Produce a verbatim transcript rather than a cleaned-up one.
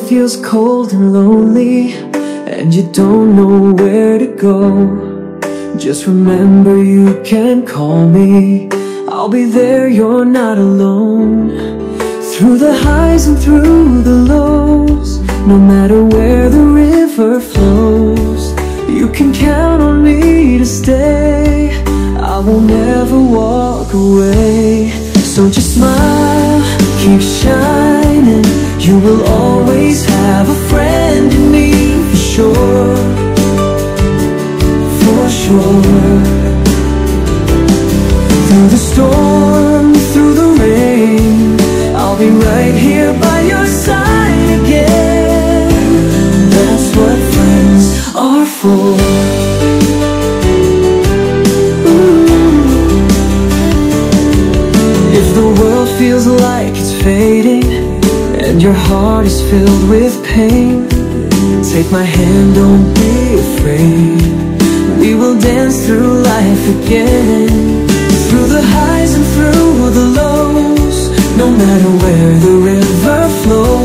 feels cold and lonely, and you don't know where to go, just remember you can call me. I'll be there, you're not alone. Through the highs and through the lows, no matter where the river flows, you can count on me to stay. I will never walk away. So just smile, keep shining. You will always have a friend in me, for sure, for sure. Through the storm, through the rain, I'll be right here by your side again. That's what friends are for. If the world feels like it's fading and your heart is filled with pain, take my hand, don't be afraid. We will dance through life again. Through the highs and through the lows, no matter where the river flows,